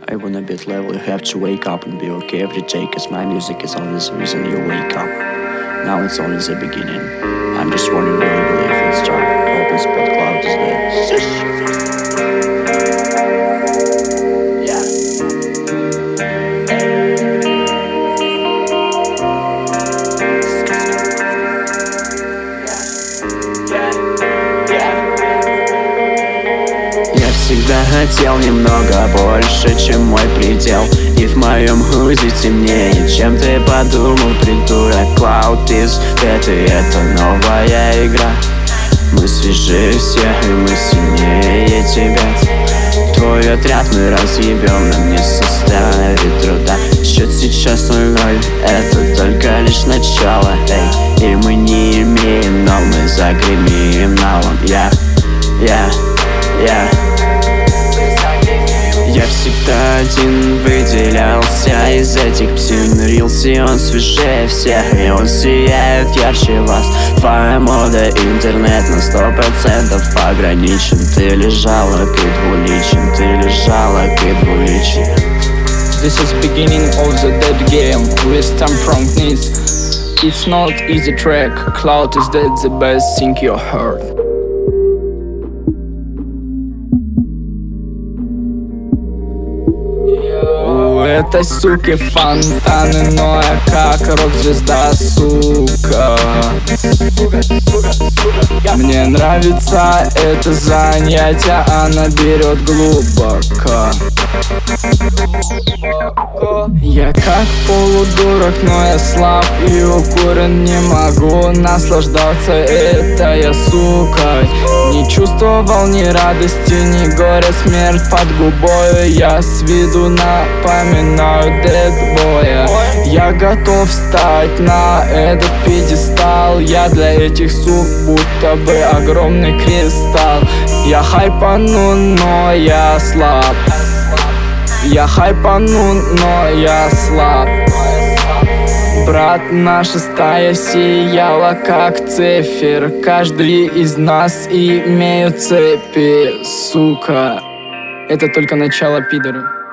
I wanna be at level, you have to wake up and be okay every day, cause my music is only the reason you wake up. Now it's only the beginning. I'm just one you really believe will start. Open spot cloud is there. Я всегда хотел немного больше, чем мой предел. И в моем худи темнее, чем ты подумал, придурок. Cloud is dead, и это новая игра. Мы свежее всех, и мы сильнее тебя. Твой отряд мы разъебем, нам не составит труда. Счет сейчас 0-0, это только лишь начало, эй. И мы не имеем, но мы загремим налом. Я всегда один выделялся из этих псин. Рилси, он свежее всех, и он сияет ярче вас. Твоя мода, интернет на 100% ограничен. Ты лежала, ты двуличен, ты лежала, ты двуличен. This is beginning of the dead game with time from needs. It's not easy track, Cloud is dead, the best thing you heard. Этой суки фонтаны, но я как рок-звезда, сука. Мне нравится это занятие, она берет глубоко. Я как полудурок, но я слаб и укурен, не могу наслаждаться этой сукой. Не чувствовал ни радости, ни горя, смерть под губою. Я с виду напоминаю дэдбоя. Я готов встать на этот пьедестал. Я для этих сук будто бы огромный кристалл. Я хайпану, но я слаб. Я хайпану, но я слаб. Брат, наша стая сияла как цифер. Каждый из нас имеет цепи, сука. Это только начало, пидоры.